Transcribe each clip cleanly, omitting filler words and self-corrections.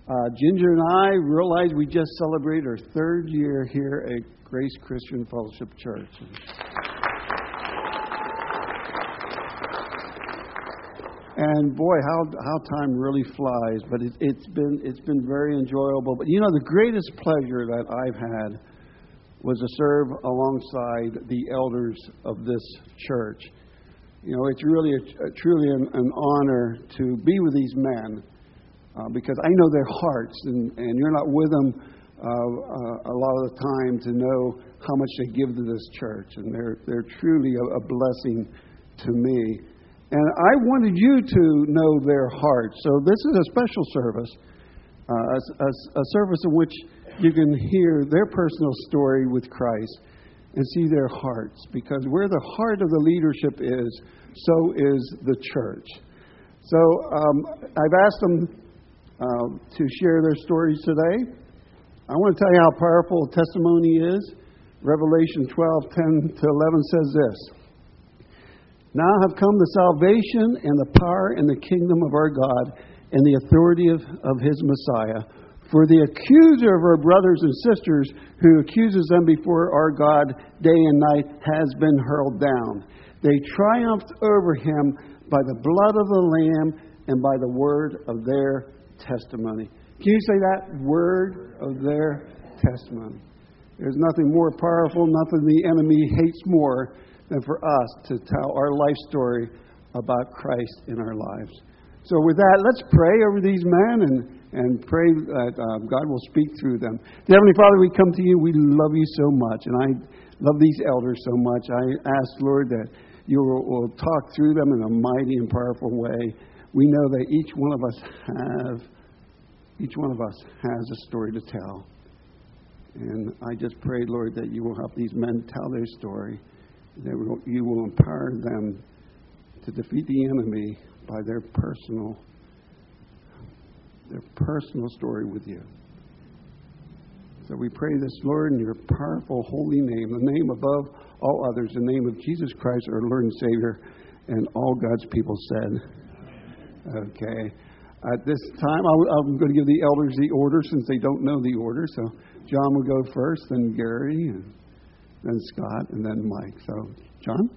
Ginger and I realized we just celebrated our third year here at Grace Christian Fellowship Church. And boy, how time really flies. But it's been very enjoyable. But you know, the greatest pleasure that I've had was to serve alongside the elders of this church. You know, it's really truly an honor to be with these men because I know their hearts, and you're not with them a lot of the time to know how much they give to this church, and they're truly a blessing to me. And I wanted you to know their hearts. So this is a special service, a service in which you can hear their personal story with Christ and see their hearts. Because where the heart of the leadership is, so is the church. So I've asked them to share their stories today. I want to tell you how powerful a testimony is. Revelation 12:10-11 says this. Now have come the salvation and the power and the kingdom of our God and the authority of His Messiah. For the accuser of our brothers and sisters who accuses them before our God day and night has been hurled down. They triumphed over him by the blood of the Lamb and by the word of their testimony. Can you say that? Word of their testimony. There's nothing more powerful, nothing the enemy hates more than for us to tell our life story about Christ in our lives. So with that, let's pray over these men and pray that God will speak through them. Dear Heavenly Father, we come to you. We love you so much, and I love these elders so much. I ask, Lord, that you will talk through them in a mighty and powerful way. We know that each one of us has a story to tell. And I just pray, Lord, that you will help these men tell their story, that you will empower them to defeat the enemy by their personal story with you. So we pray this, Lord, in your powerful holy name, the name above all others, the name of Jesus Christ, our Lord and Savior, and all God's people said. Okay. At this time, I'm going to give the elders the order since they don't know the order. So John will go first, then Gary, and then Scott, and then Mike. So, John?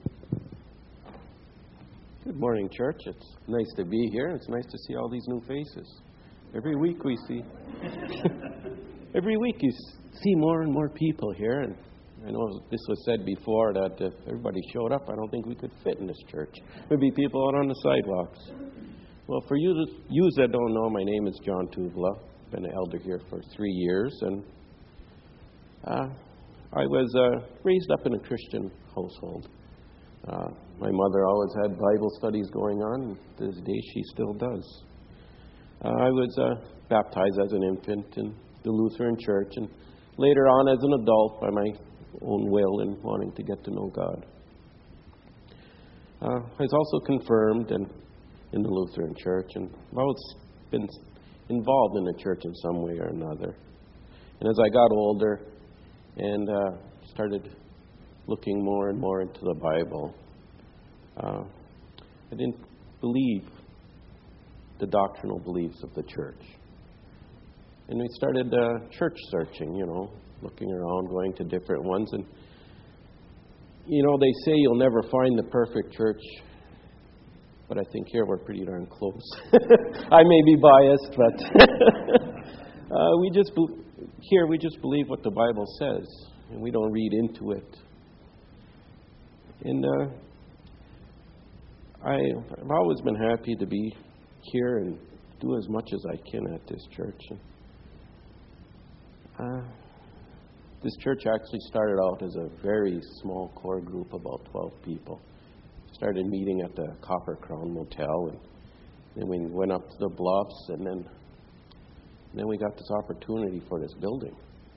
Good morning, church. It's nice to be here. It's nice to see all these new faces. Every week you see more and more people here. And I know this was said before that if everybody showed up, I don't think we could fit in this church. There'd be people out on the sidewalks. Well, for you that don't know, my name is John Tuvla. I've been an elder here for 3 years, and I was raised up in a Christian household. My mother always had Bible studies going on, and to this day she still does. I was baptized as an infant in the Lutheran Church, and later on as an adult by my own will and wanting to get to know God. I was also confirmed in the Lutheran Church, and I've always been involved in the church in some way or another. And as I got older and started looking more and more into the Bible, I didn't believe the doctrinal beliefs of the church. And we started church searching, looking around, going to different ones. And, they say you'll never find the perfect church, but I think here we're pretty darn close. I may be biased, but we just believe what the Bible says, and we don't read into it. And I've always been happy to be here and do as much as I can at this church. This church actually started out as a very small core group, about 12 people. Started meeting at the Copper Crown Motel, and then we went up to the Bluffs, and then we got this opportunity for this building.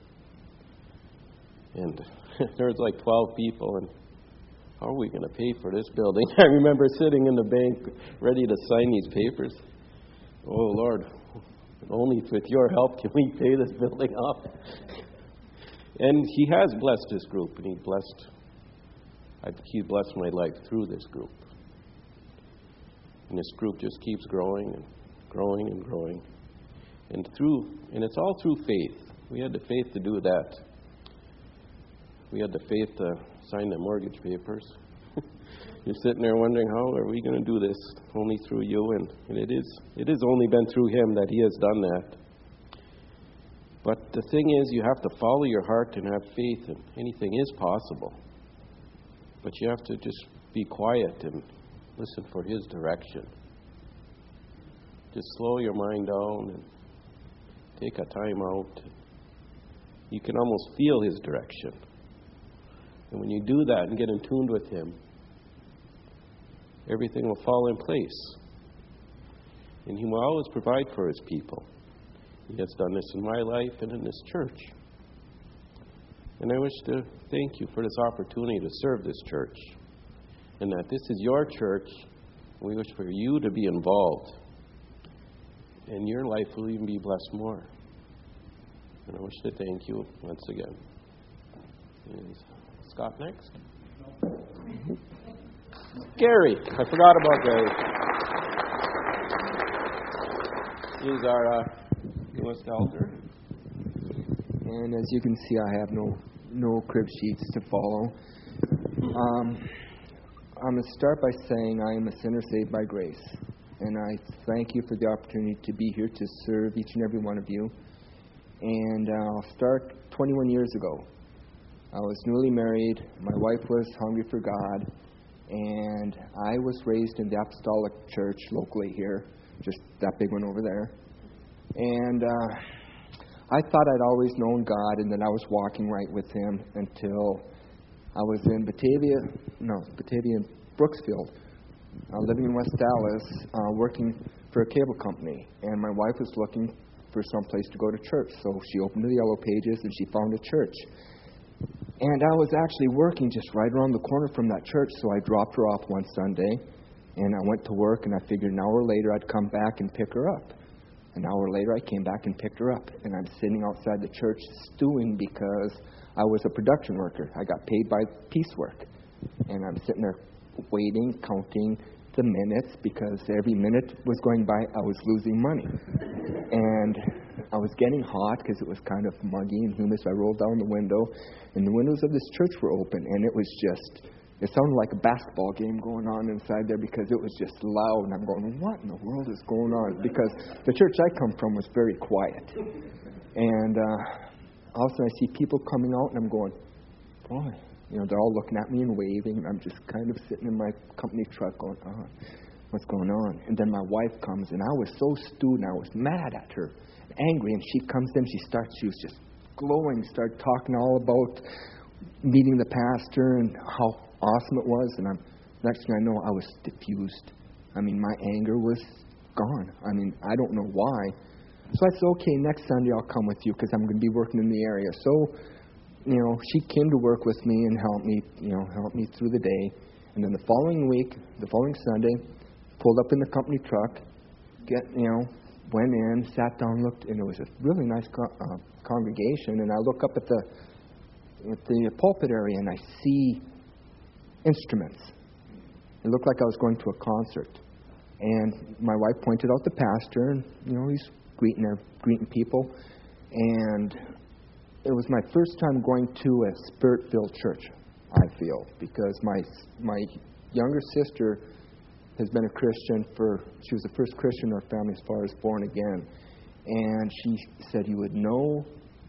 And there was like 12 people, and how are we going to pay for this building? I remember sitting in the bank ready to sign these papers. Oh, Lord, only with your help can we pay this building off. And He has blessed this group, and He blessed my life through this group. And this group just keeps growing and growing and growing. And it's all through faith. We had the faith to do that. We had the faith to sign the mortgage papers. You're sitting there wondering, how are we going to do this? Only through you. And it is only been through him that he has done that. But the thing is, you have to follow your heart and have faith, and anything is possible. But you have to just be quiet and listen for his direction. Just slow your mind down and take a time out. You can almost feel his direction. And when you do that and get in tune with him, everything will fall in place. And he will always provide for his people. He has done this in my life and in this church. And I wish to thank you for this opportunity to serve this church. And that this is your church. We wish for you to be involved. And your life will even be blessed more. And I wish to thank you once again. Is Scott next? Gary. I forgot about Gary. He's our newest elder. And as you can see, I have no crib sheets to follow. I'm going to start by saying I am a sinner saved by grace. And I thank you for the opportunity to be here to serve each and every one of you. And I'll start 21 years ago. I was newly married. My wife was hungry for God. And I was raised in the Apostolic Church locally here, just that big one over there. And I thought I'd always known God and that I was walking right with him until I was in Batavia and Brooksfield, living in West Dallas, working for a cable company. And my wife was looking for some place to go to church. So she opened the Yellow Pages and she found a church. And I was actually working just right around the corner from that church, so I dropped her off one Sunday, and I went to work, and I figured an hour later I'd come back and pick her up. An hour later I came back and picked her up, and I'm sitting outside the church stewing because I was a production worker. I got paid by piecework, and I'm sitting there waiting, counting the minutes, because every minute was going by, I was losing money. And I was getting hot because it was kind of muggy and humid, so I rolled down the window, and the windows of this church were open, and it sounded like a basketball game going on inside there because it was just loud, and I'm going, what in the world is going on? Because the church I come from was very quiet. And all of a sudden I see people coming out, and I'm going, boy, they're all looking at me and waving, and I'm just kind of sitting in my company truck going, what's going on? And then my wife comes, and I was so stewed, and I was mad at her, angry, and she comes in, she was just glowing, started talking all about meeting the pastor and how awesome it was, and next thing I know, I was diffused. I mean, my anger was gone. I mean, I don't know why. So I said, okay, next Sunday I'll come with you because I'm going to be working in the area. So, she came to work with me and helped me through the day. And then the following Sunday, pulled up in the company truck, went in, sat down, looked, and it was a really nice congregation. And I look up at the pulpit area, and I see instruments. It looked like I was going to a concert. And my wife pointed out the pastor, and he's greeting people. And it was my first time going to a Spirit-filled church, I feel, because my younger sister has been a Christian she was the first Christian in our family as far as born again. And she said you would know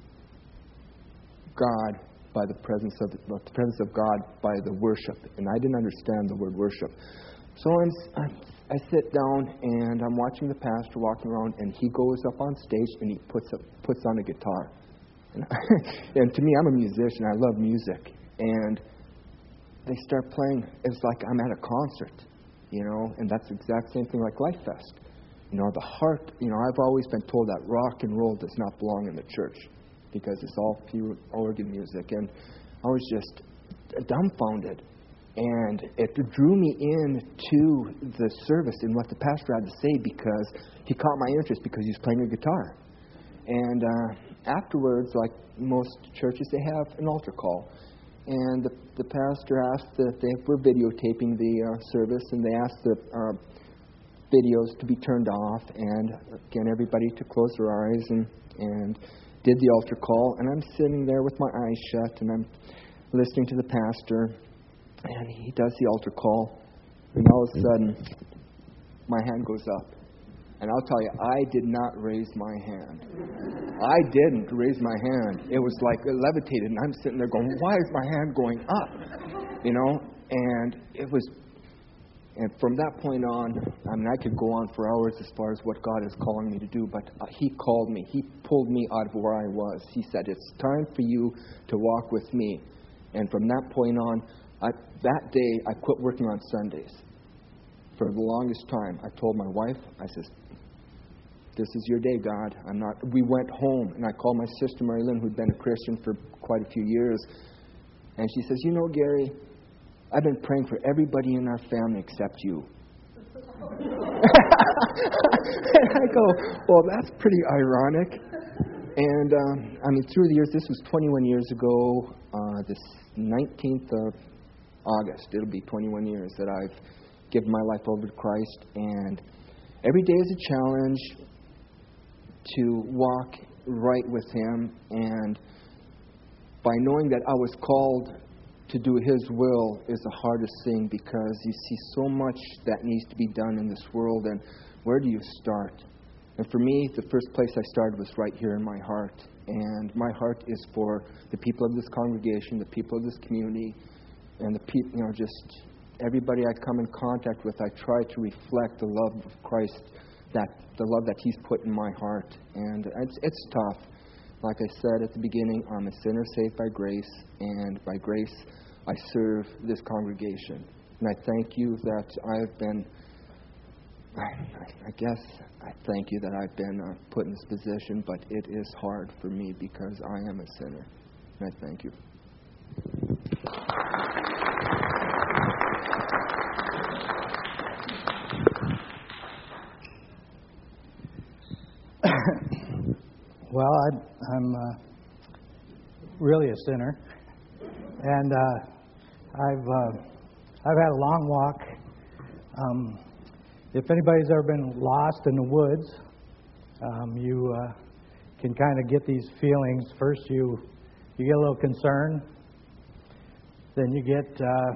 God by the presence of God by the worship. And I didn't understand the word worship. So I sit down and I'm watching the pastor walking around, and he goes up on stage and he puts on a guitar. And to me, I'm a musician. I love music. And they start playing. It's like I'm at a concert, and that's the exact same thing like Life Fest. The heart, I've always been told that rock and roll does not belong in the church because it's all pure organ music. And I was just dumbfounded. And it drew me into the service and what the pastor had to say because he caught my interest because he was playing a guitar. And afterwards, like most churches, they have an altar call. And the pastor asked if they were videotaping the service, and they asked videos to be turned off, and again, everybody to close their eyes and did the altar call. And I'm sitting there with my eyes shut, and I'm listening to the pastor, and he does the altar call, and all of a sudden, my hand goes up. And I'll tell you, I did not raise my hand. I didn't raise my hand. It was like it levitated, and I'm sitting there going, why is my hand going up? You know, and it was, and from that point on, I mean, I could go on for hours as far as what God is calling me to do, but He called me. He pulled me out of where I was. He said, it's time for you to walk with me. And from that point on, that day, I quit working on Sundays. For the longest time, I told my wife, I said, this is your day, God. We went home, and I called my sister, Mary Lynn, who'd been a Christian for quite a few years. And she says, you know, Gary, I've been praying for everybody in our family except you. And I go, well, that's pretty ironic. And, I mean, through the years, this was 21 years ago, this 19th of August. It'll be 21 years that I've given my life over to Christ. And every day is a challenge to walk right with Him. And by knowing that I was called to do His will is the hardest thing, because you see so much that needs to be done in this world, and where do you start? And for me, the first place I started was right here in my heart. And my heart is for the people of this congregation, the people of this community, and the people, you know, just everybody I come in contact with. I try to reflect the love of Christ, the love that He's put in my heart. And it's tough. Like I said at the beginning, I'm a sinner saved by grace, and by grace I serve this congregation. And I thank you that I've been, I guess I thank you that I've been put in this position, but it is hard for me because I am a sinner. And I thank you. Well, I'm really a sinner, and I've had a long walk. If anybody's ever been lost in the woods, you can kind of get these feelings. First, you get a little concerned, then you get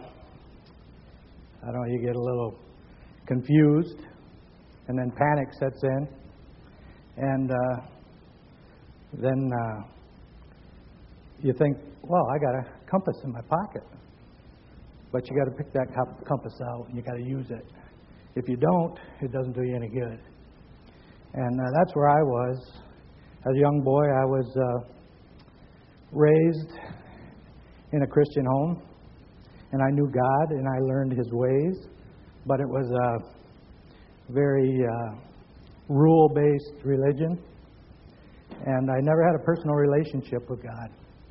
you get a little confused, and then panic sets in, and then you think, well, I got a compass in my pocket. But you got to pick that compass out, and you got to use it. If you don't, it doesn't do you any good. And that's where I was. As a young boy, I was raised in a Christian home, and I knew God, and I learned His ways. But it was a very rule-based religion. And I never had a personal relationship with God.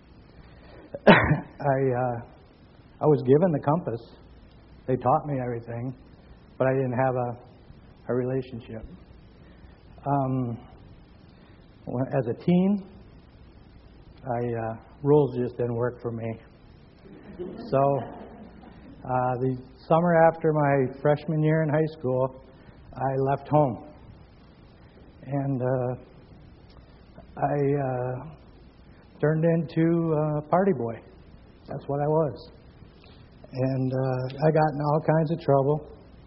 I was given the compass. They taught me everything, but I didn't have a relationship. As a teen, rules just didn't work for me. So the summer after my freshman year in high school, I left home. And I turned into a party boy. That's what I was. And I got in all kinds of trouble.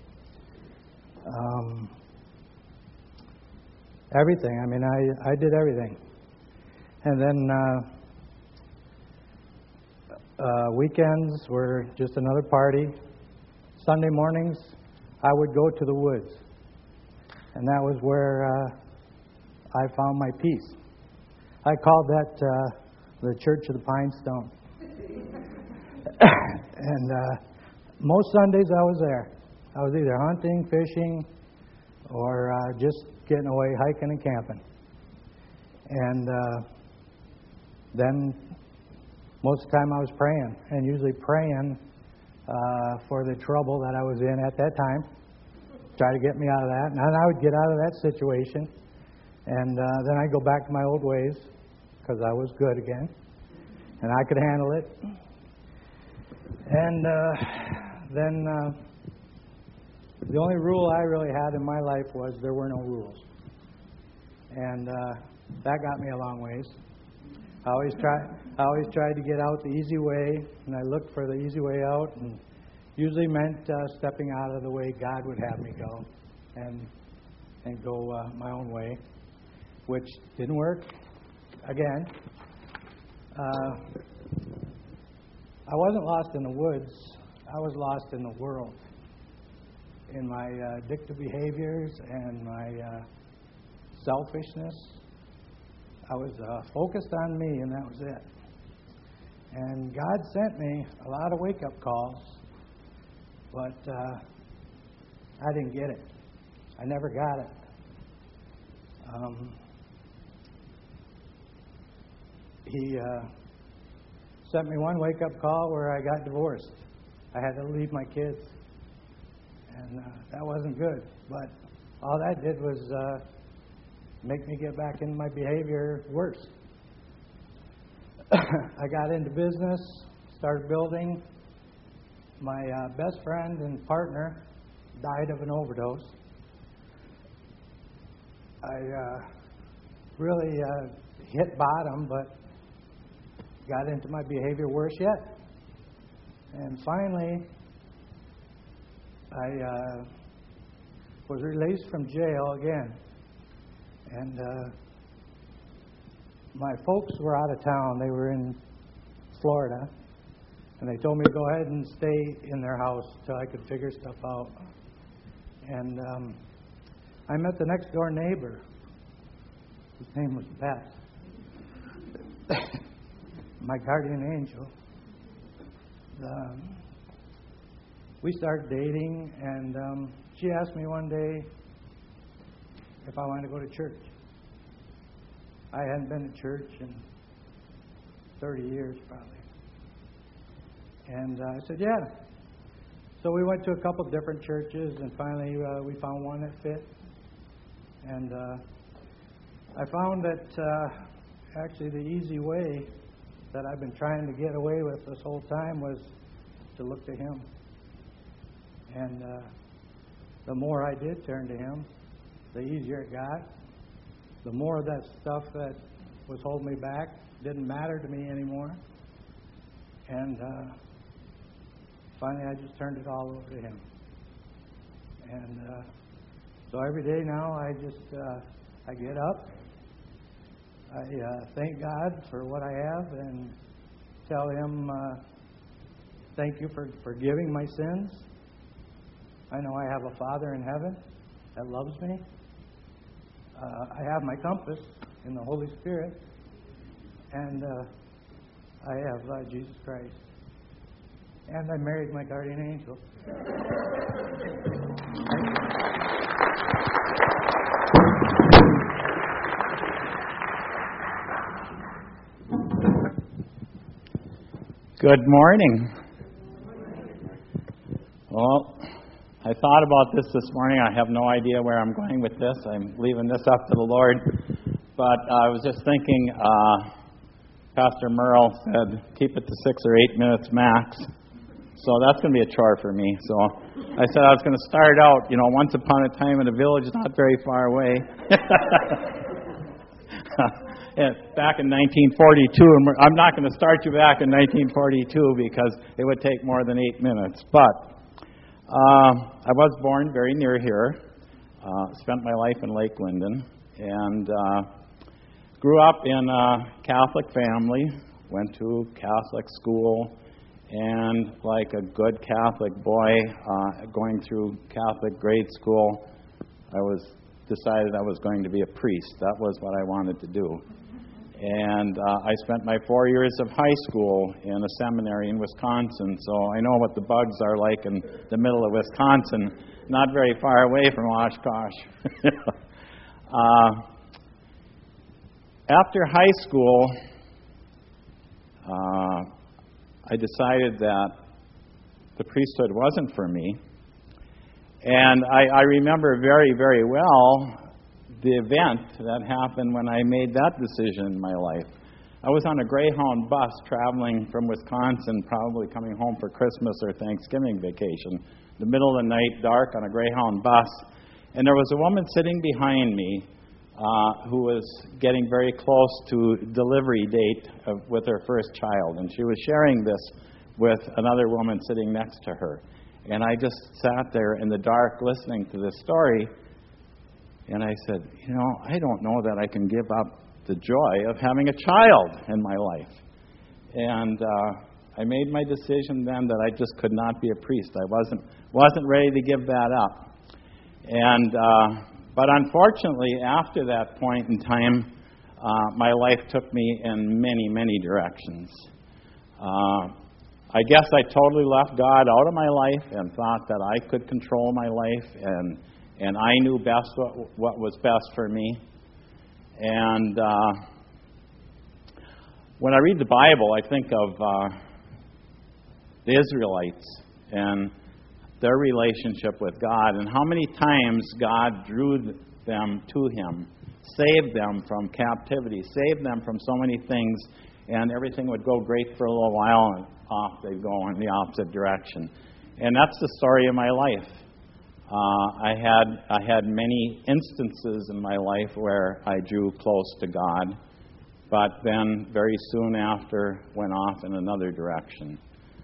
Everything. I mean, I did everything. And then weekends were just another party. Sunday mornings, I would go to the woods. And that was where I found my peace. I called that the Church of the Pine Stone. And most Sundays I was there. I was either hunting, fishing, or just getting away hiking and camping. And then most of the time I was praying, and usually praying for the trouble that I was in at that time. Try to get me out of that. And then I would get out of that situation. And then I'd go back to my old ways, because I was good again. And I could handle it. And then The only rule I really had in my life was there were no rules. And that got me a long ways. I always tried to get out the easy way, and I looked for the easy way out, and usually meant stepping out of the way God would have me go, and go my own way, which didn't work. Again, I wasn't lost in the woods. I was lost in the world, in my addictive behaviors and my selfishness. I was focused on me, and that was it. And God sent me a lot of wake-up calls, but I didn't get it. I never got it. He sent me one wake-up call where I got divorced. I had to leave my kids, and that wasn't good. But all that did was make me get back into my behavior worse. I got into business, started building. My best friend and partner died of an overdose. I really hit bottom, but got into my behavior worse yet. And finally, I was released from jail again. And my folks were out of town. They were in Florida. And they told me to go ahead and stay in their house till I could figure stuff out. And I met the next door neighbor. His name was Beth. My guardian angel. We started dating, and she asked me one day if I wanted to go to church. I hadn't been to church in 30 years, probably. And I said, yeah. So we went to a couple different churches, and finally we found one that fit. And I found that actually the easy way that I've been trying to get away with this whole time was to look to Him. And the more I did turn to Him, the easier it got. The more of that stuff that was holding me back didn't matter to me anymore. And finally I just turned it all over to Him. And so every day now I get up. I thank God for what I have and tell Him thank you for forgiving my sins. I know I have a Father in heaven that loves me. I have my compass in the Holy Spirit. And I have Jesus Christ. And I married my guardian angel. Good morning. Well, I thought about this morning. I have no idea where I'm going with this. I'm leaving this up to the Lord. But I was just thinking, Pastor Merle said, keep it to 6 or 8 minutes max. So that's going to be a chore for me. So I said I was going to start out, once upon a time in a village not very far away. Back in 1942, and I'm not going to start you back in 1942 because it would take more than 8 minutes. But I was born very near here, spent my life in Lake Linden, and grew up in a Catholic family, went to Catholic school, and like a good Catholic boy going through Catholic grade school, I decided I was going to be a priest. That was what I wanted to do. And I spent my 4 years of high school in a seminary in Wisconsin, so I know what the bugs are like in the middle of Wisconsin, not very far away from Oshkosh. After high school, I decided that the priesthood wasn't for me. And I remember very, very well the event that happened when I made that decision in my life. I was on a Greyhound bus traveling from Wisconsin, probably coming home for Christmas or Thanksgiving vacation. the middle of the night, dark, on a Greyhound bus. And there was a woman sitting behind me who was getting very close to delivery date with her first child. And she was sharing this with another woman sitting next to her. And I just sat there in the dark listening to this story. And I said, I don't know that I can give up the joy of having a child in my life. And I made my decision then that I just could not be a priest. I wasn't ready to give that up. And but unfortunately, after that point in time, my life took me in many, many directions. I guess I totally left God out of my life and thought that I could control my life and I knew best what was best for me. And when I read the Bible, I think of the Israelites and their relationship with God and how many times God drew them to Him, saved them from captivity, saved them from so many things, and everything would go great for a little while and off they'd go in the opposite direction. And that's the story of my life. I had many instances in my life where I drew close to God, but then very soon after went off in another direction.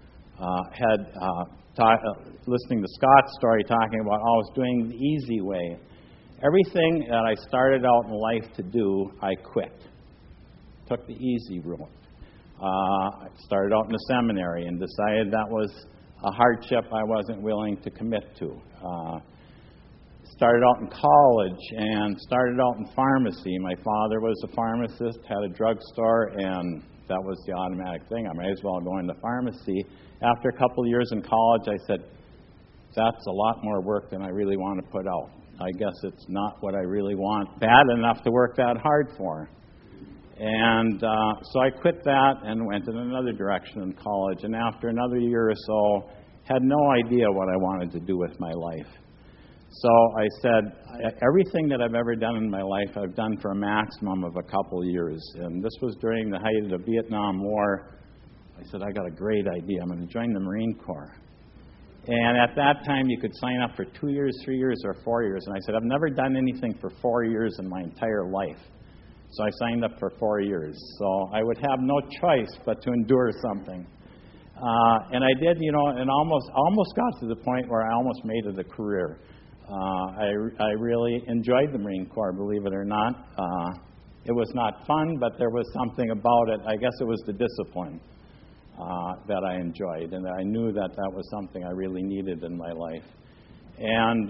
Listening to Scott's story talking about always doing the easy way. Everything that I started out in life to do, I quit. Took the easy route. I started out in the seminary and decided that was a hardship I wasn't willing to commit to. Started out in college and started out in pharmacy. My father was a pharmacist, had a drugstore, and that was the automatic thing. I might as well go into pharmacy. After a couple of years in college, I said, that's a lot more work than I really want to put out. I guess it's not what I really want bad enough to work that hard for. And so I quit that and went in another direction in college. And after another year or so, had no idea what I wanted to do with my life. So I said, everything that I've ever done in my life, I've done for a maximum of a couple years. And this was during the height of the Vietnam War. I said, I got a great idea. I'm going to join the Marine Corps. And at that time, you could sign up for 2 years, 3 years, or 4 years. And I said, I've never done anything for 4 years in my entire life. So I signed up for 4 years. So I would have no choice but to endure something. And I did, and almost got to the point where I almost made it a career. I really enjoyed the Marine Corps, believe it or not. It was not fun, but there was something about it. I guess it was the discipline that I enjoyed, and I knew that was something I really needed in my life. And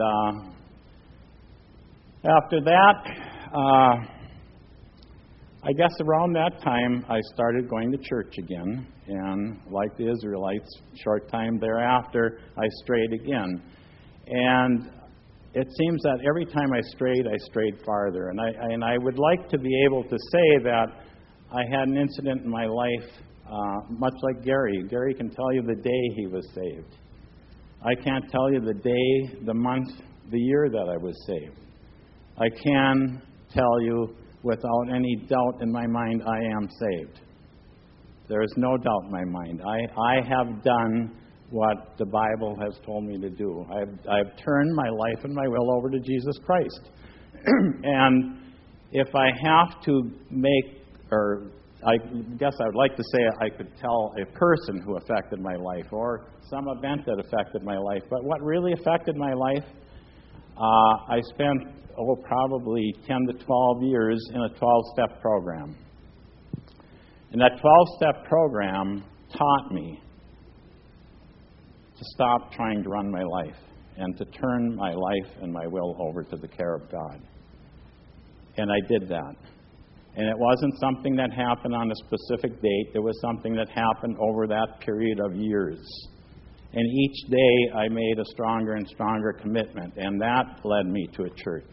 after that, I guess around that time, I started going to church again. And like the Israelites, short time thereafter, I strayed again. And it seems that every time I strayed farther. And I would like to be able to say that I had an incident in my life, much like Gary. Gary can tell you the day he was saved. I can't tell you the day, the month, the year that I was saved. I can tell you without any doubt in my mind, I am saved. There is no doubt in my mind. I have done what the Bible has told me to do. I've turned my life and my will over to Jesus Christ. And if I have to I guess I would like to say I could tell a person who affected my life or some event that affected my life. But what really affected my life, I spent probably 10 to 12 years in a 12-step program. And that 12-step program taught me to stop trying to run my life and to turn my life and my will over to the care of God. And I did that. And it wasn't something that happened on a specific date. It was something that happened over that period of years. And each day I made a stronger and stronger commitment, and that led me to a church.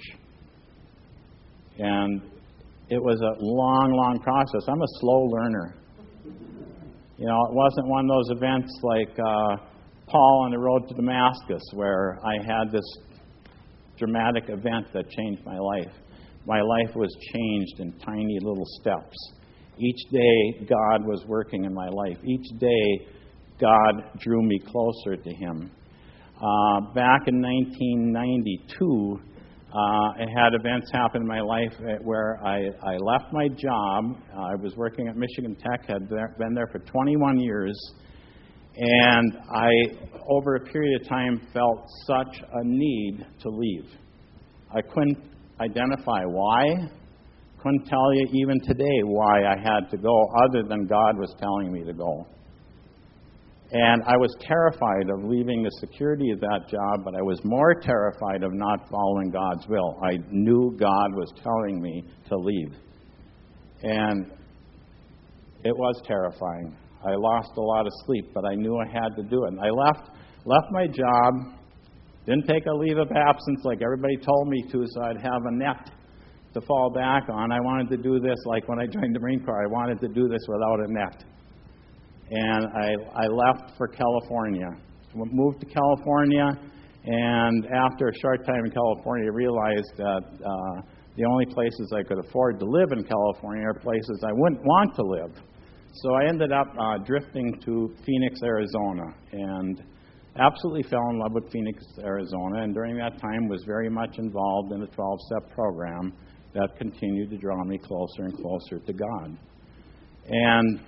And it was a long, long process. I'm a slow learner. It wasn't one of those events like Paul on the road to Damascus where I had this dramatic event that changed my life. My life was changed in tiny little steps. Each day, God was working in my life. Each day, God drew me closer to Him. Back in 1992, I had events happen in my life where I left my job. I was working at Michigan Tech, had been there for 21 years, and I, over a period of time, felt such a need to leave. I couldn't identify why, couldn't tell you even today why I had to go, other than God was telling me to go. And I was terrified of leaving the security of that job, but I was more terrified of not following God's will. I knew God was telling me to leave. And it was terrifying. I lost a lot of sleep, but I knew I had to do it. And I left my job, didn't take a leave of absence like everybody told me to, so I'd have a net to fall back on. I wanted to do this like when I joined the Marine Corps. I wanted to do this without a net. And I left for California. Moved to California, and after a short time in California, I realized that the only places I could afford to live in California are places I wouldn't want to live. So I ended up drifting to Phoenix, Arizona, and absolutely fell in love with Phoenix, Arizona, and during that time was very much involved in the 12-step program that continued to draw me closer and closer to God. And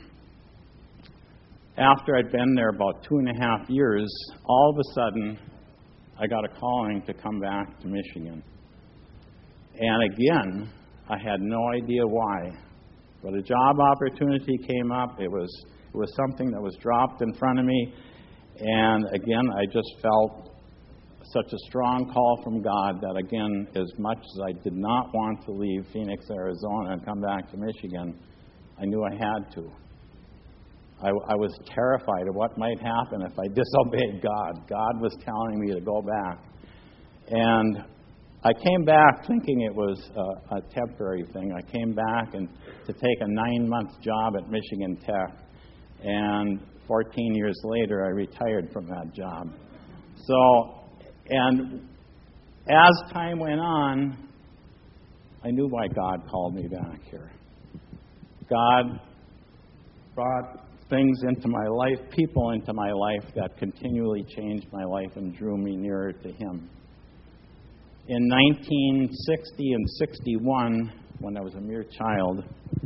after I'd been there about 2.5 years, all of a sudden, I got a calling to come back to Michigan. And again, I had no idea why. But a job opportunity came up. It was something that was dropped in front of me. And again, I just felt such a strong call from God that, again, as much as I did not want to leave Phoenix, Arizona and come back to Michigan, I knew I had to. I was terrified of what might happen if I disobeyed God. God was telling me to go back. And I came back thinking it was a temporary thing. I came back and to take a 9-month job at Michigan Tech. And 14 years later, I retired from that job. So, and as time went on, I knew why God called me back here. God brought things into my life, people into my life that continually changed my life and drew me nearer to Him. In 1960 and 61, when I was a mere child,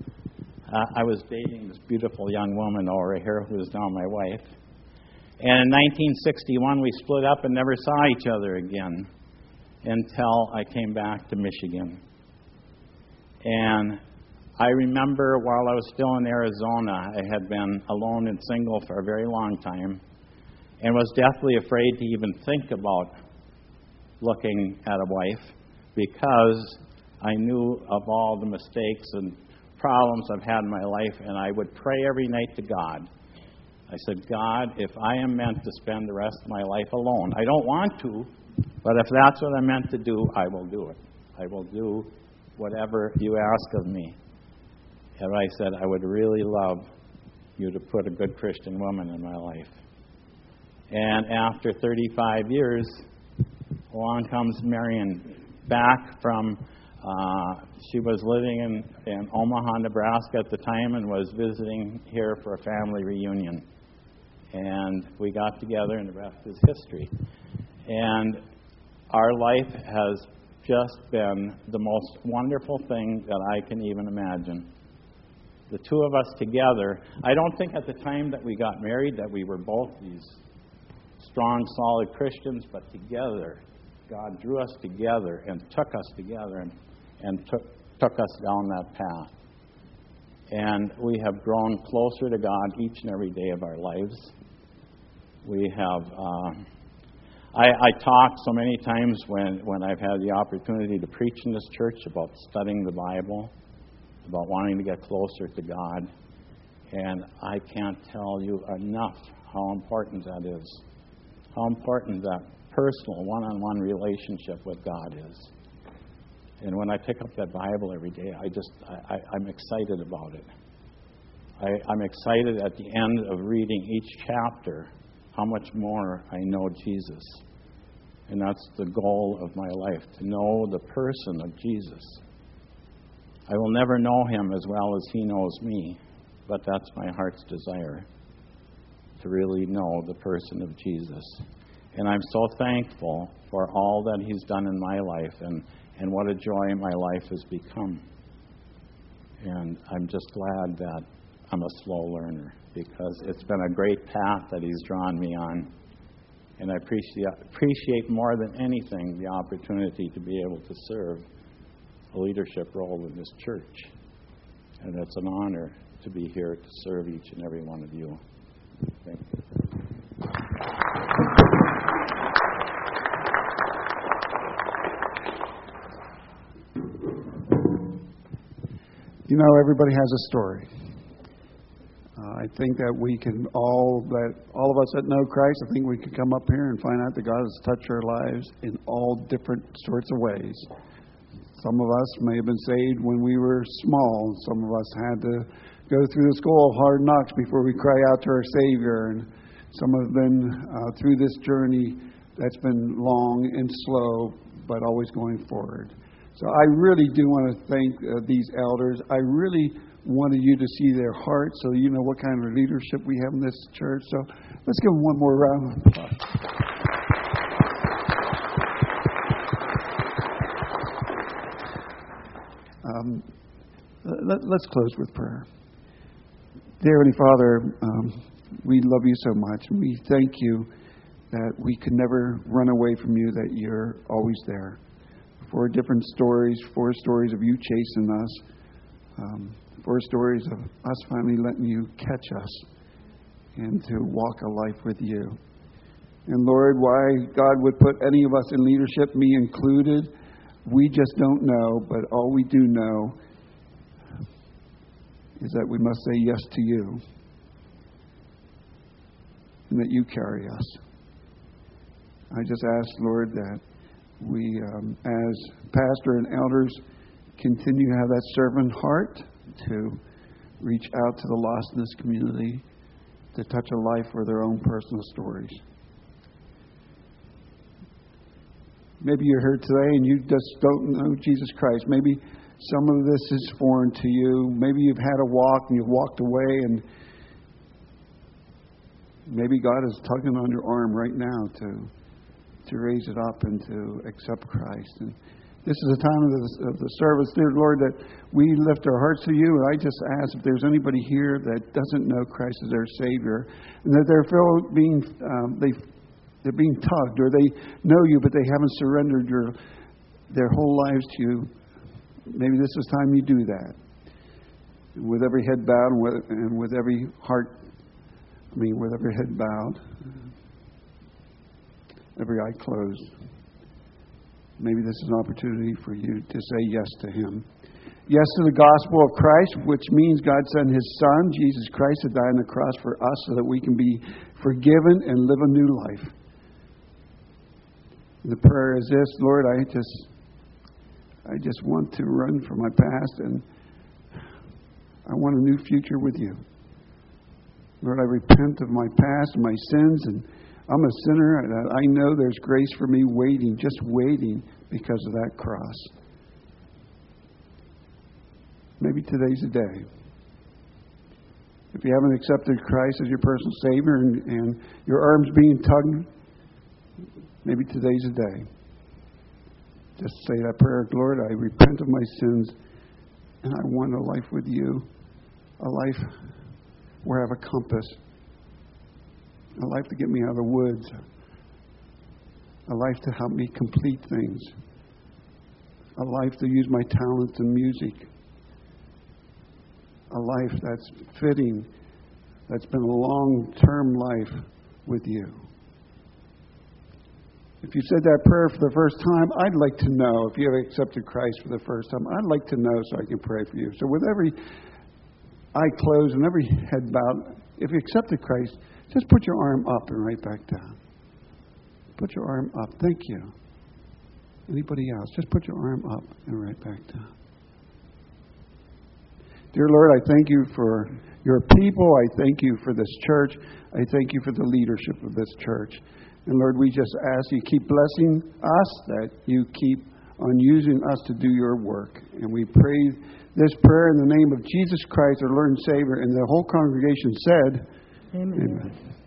I was dating this beautiful young woman over here who is now my wife. And in 1961, we split up and never saw each other again until I came back to Michigan. And I remember while I was still in Arizona, I had been alone and single for a very long time and was deathly afraid to even think about looking at a wife because I knew of all the mistakes and problems I've had in my life, and I would pray every night to God. I said, God, if I am meant to spend the rest of my life alone, I don't want to, but if that's what I'm meant to do, I will do it. I will do whatever you ask of me. And I said, I would really love you to put a good Christian woman in my life. And after 35 years, along comes Marion back from, she was living in Omaha, Nebraska at the time and was visiting here for a family reunion. And we got together and the rest is history. And our life has just been the most wonderful thing that I can even imagine. The two of us together, I don't think at the time that we got married that we were both these strong, solid Christians, but together, God drew us together and took us together and took us down that path. And we have grown closer to God each and every day of our lives. We have, I talk so many times when I've had the opportunity to preach in this church about studying the Bible, about wanting to get closer to God. And I can't tell you enough how important that is. How important that personal, one-on-one relationship with God is. And when I pick up that Bible every day, I'm excited about it. I'm excited at the end of reading each chapter how much more I know Jesus. And that's the goal of my life, to know the person of Jesus. I will never know Him as well as He knows me, but that's my heart's desire, to really know the person of Jesus. And I'm so thankful for all that He's done in my life and what a joy my life has become. And I'm just glad that I'm a slow learner, because it's been a great path that He's drawn me on. And I appreciate more than anything the opportunity to be able to serve a leadership role in this church. And it's an honor to be here to serve each and every one of you. Thank you. You know, everybody has a story. I think that we can all of us that know Christ, I think we can come up here and find out that God has touched our lives in all different sorts of ways. Some of us may have been saved when we were small. Some of us had to go through the school of hard knocks before we cry out to our Savior. And some have been through this journey that's been long and slow, but always going forward. So I really do want to thank these elders. I really wanted you to see their hearts so you know what kind of leadership we have in this church. So let's give them one more round of applause. Let's close with prayer. Dear Heavenly Father, we love you so much, and we thank you that we could never run away from you, that you're always there. Four different stories, four stories of you chasing us, four stories of us finally letting you catch us and to walk a life with you. And Lord, why God would put any of us in leadership, me included, we just don't know, but all we do know is that we must say yes to you and that you carry us. I just ask, Lord, that we, as pastor and elders, continue to have that servant heart to reach out to the lost in this community, to touch a life for their own personal stories. Maybe you're here today and you just don't know Jesus Christ. Maybe some of this is foreign to you. Maybe you've had a walk and you've walked away, and maybe God is tugging on your arm right now to raise it up and to accept Christ. And this is a time of the service, dear Lord, that we lift our hearts to you. And I just ask if there's anybody here that doesn't know Christ as their Savior, and that they're they're being tugged, or they know you but they haven't surrendered their whole lives to you. Maybe this is time you do that. With every head bowed and with every with every head bowed, every eye closed. Maybe this is an opportunity for you to say yes to Him. Yes to the gospel of Christ, which means God sent His Son, Jesus Christ, to die on the cross for us so that we can be forgiven and live a new life. And the prayer is this: Lord, I just want to run from my past, and I want a new future with you. Lord, I repent of my past and my sins, and I'm a sinner, and I know there's grace for me waiting, just waiting because of that cross. Maybe today's the day. If you haven't accepted Christ as your personal Savior and your arm's being tugged, maybe today's the day. Just say that prayer: Lord, I repent of my sins, and I want a life with you, a life where I have a compass, a life to get me out of the woods, a life to help me complete things, a life to use my talents in music, a life that's fitting, that's been a long-term life with you. If you said that prayer for the first time, I'd like to know. If you have accepted Christ for the first time, I'd like to know so I can pray for you. So with every eye closed and every head bowed, if you accepted Christ, just put your arm up and right back down. Put your arm up. Thank you. Anybody else? Just put your arm up and right back down. Dear Lord, I thank you for your people. I thank you for this church. I thank you for the leadership of this church. And Lord, we just ask you keep blessing us, that you keep on using us to do your work. And we pray this prayer in the name of Jesus Christ, our Lord and Savior. And the whole congregation said, Amen. Amen.